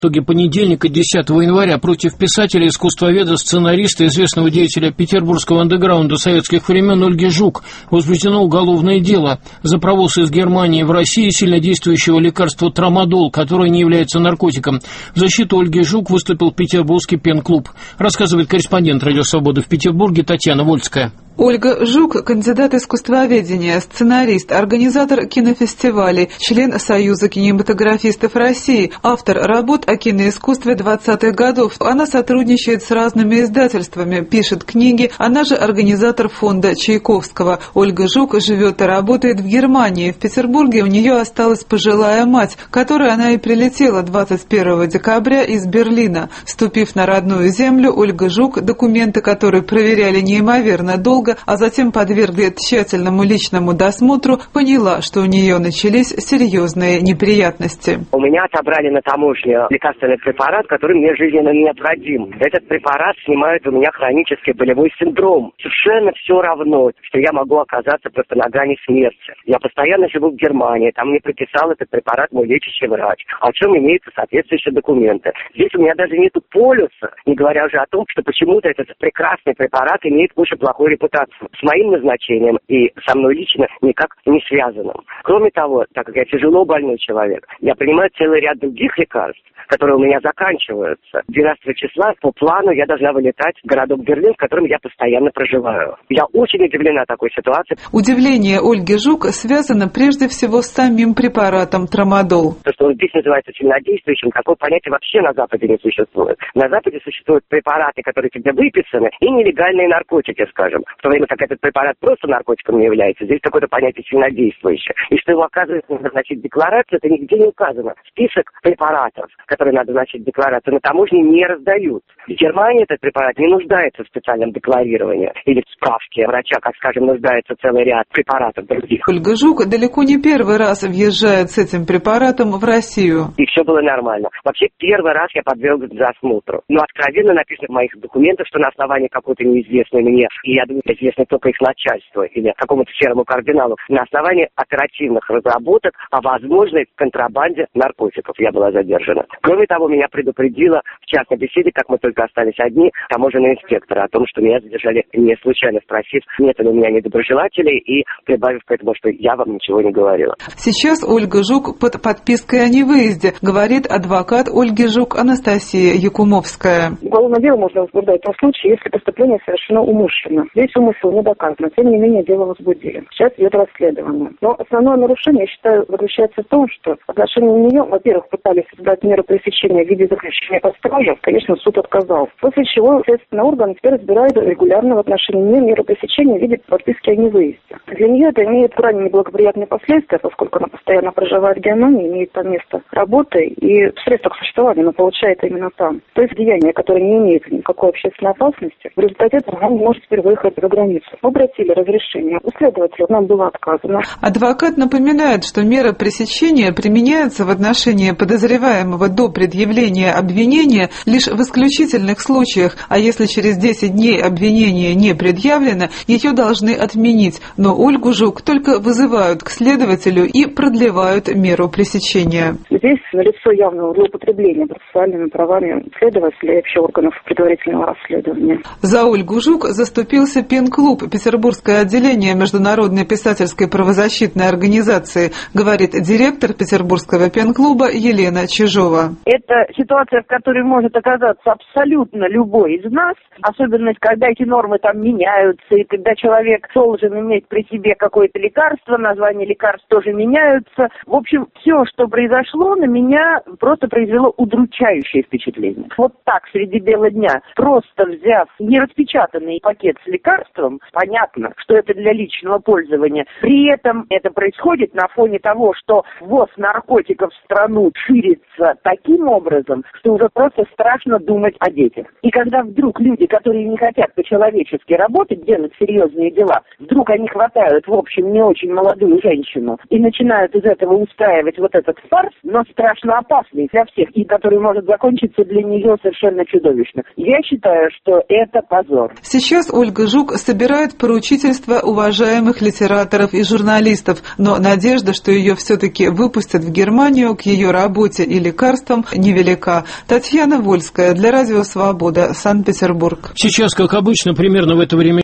В итоге понедельника, 10 января, против писателя, искусствоведа, сценариста, известного деятеля петербургского андеграунда советских времен Ольги Жук возбуждено уголовное дело за провоз из Германии в Россию сильнодействующего лекарства трамадол, которое не является наркотиком. В защиту Ольги Жук выступил петербургский пен-клуб. Рассказывает корреспондент «Радио Свобода» в Петербурге Татьяна Вольская. Ольга Жук – кандидат искусствоведения, сценарист, организатор кинофестивалей, член Союза кинематографистов России, автор работ о киноискусстве 20-х годов. Она сотрудничает с разными издательствами, пишет книги, она же организатор фонда Чайковского. Ольга Жук живет и работает в Германии. В Петербурге у нее осталась пожилая мать, к которой она и прилетела 21 декабря из Берлина. Вступив на родную землю, Ольга Жук, документы которой проверяли неимоверно долго, а затем подвергли тщательному личному досмотру, поняла, что у нее начались серьезные неприятности. У меня отобрали на таможне лекарственный препарат, который мне жизненно необходим. Этот препарат снимает у меня хронический болевой синдром. Совершенно все равно, что я могу оказаться просто на грани смерти. Я постоянно живу в Германии, там мне прописал этот препарат мой лечащий врач, о чем имеются соответствующие документы. Здесь у меня даже нету полюса, не говоря уже о том, что почему-то этот прекрасный препарат имеет кучу плохой репутации. С моим назначением и со мной лично никак не связанным. Кроме того, так как я тяжело больной человек, я принимаю целый ряд других лекарств, которые у меня заканчиваются. 12 числа по плану я должна вылетать в городок Берлин, в котором я постоянно проживаю. Я очень удивлена такой ситуацией. Удивление Ольги Жук связано прежде всего с самим препаратом трамадол. То, что он здесь называется сильнодействующим, такое понятие вообще на Западе не существует. На Западе существуют препараты, которые тебе выписаны, и нелегальные наркотики, скажем. В то время как этот препарат просто наркотиком не является, здесь какое-то понятие сильнодействующее. И что его, оказывается, надо значить декларацию, это нигде не указано. Список препаратов, которые надо значить декларацию, на таможне не раздают. В Германии этот препарат не нуждается в специальном декларировании или в справке врача, как, скажем, нуждается целый ряд препаратов других. Ольга Жук далеко не первый раз въезжает с этим препаратом в Россию. И все было нормально. Вообще, первый раз я подверглась досмотру. Но откровенно написано в моих документах, что на основании какой-то неизвестной мне, и я думаю, известно только их начальству или какому-то серому кардиналу, на основании оперативных разработок о возможной контрабанде наркотиков я была задержана. Кроме того, меня предупредила в частной беседе, как мы только остались одни, таможенный инспектор о том, что меня задержали не случайно, спросив, нет ли у меня недоброжелателей, и прибавив к этому, что я вам ничего не говорила. Сейчас Ольга Жук под подпиской о невыезде, говорит адвокат Ольги Жук Анастасия Якумовская. Уголовное дело можно возбуждать в том случае, если преступление совершено умышленно. Здесь умысел не доказан, тем не менее дело возбудили. Сейчас идет расследование. Но основное нарушение, я считаю, заключается в том, что в отношении нее, во-первых, пытались создать меру пресечения в виде заключения под стражу. Конечно, суд отказал. После чего следственный орган теперь разбирает регулярно в отношении нее меру пресечения в виде подписки о невыезде. Для нее это имеет крайне неблагоприятные последствия, поскольку она постоянно проживает в Германии, имеет там место работы и средства к существованию она получает именно там. То есть деяние, которое не имеет никакой общественной опасности, в результате этого она не может теперь выехать за границу. Мы обратили разрешение. У следователя нам было отказано. Адвокат напоминает, что мера пресечения применяется в отношении подозреваемого до предъявления обвинения лишь в исключительных случаях, а если через 10 дней обвинение не предъявлено, ее должны отменить. Но Ольгу Жук только вызывают к следователю и продлевают меру пресечения. Здесь налицо явное злоупотребление процессуальными правами следователя и вообще органов предварительного расследования. За Ольгу Жук заступился пен-клуб, Петербургское отделение Международной писательской правозащитной организации, говорит директор Петербургского пен-клуба Елена Чижова. Это ситуация, в которой может оказаться абсолютно любой из нас, особенно когда эти нормы там меняются, и когда человек должен иметь при себе какое-то лекарство, названия лекарств тоже меняются. В общем, все, что произошло, на меня просто произвело удручающее впечатление. Вот так, среди бела дня, просто взяв нераспечатанный пакет с лекарством, понятно, что это для личного пользования. При этом это происходит на фоне того, что ввоз наркотиков в страну ширится таким образом, что уже просто страшно думать о детях. И когда вдруг люди, которые не хотят по-человечески работать, делать серьезные дела, вдруг они хватают, в общем, не очень молодую женщину и начинают из этого устраивать вот этот фарс, но страшно опасный для всех, и который может закончиться для нее совершенно чудовищно. Я считаю, что это позор. Сейчас Ольга Жук собирает поручительство уважаемых литераторов и журналистов, но надежда, что ее все-таки выпустят в Германию к ее работе и лекарствам, невелика. Татьяна Вольская для Радио Свобода, Санкт-Петербург. Сейчас, как обычно, примерно в это время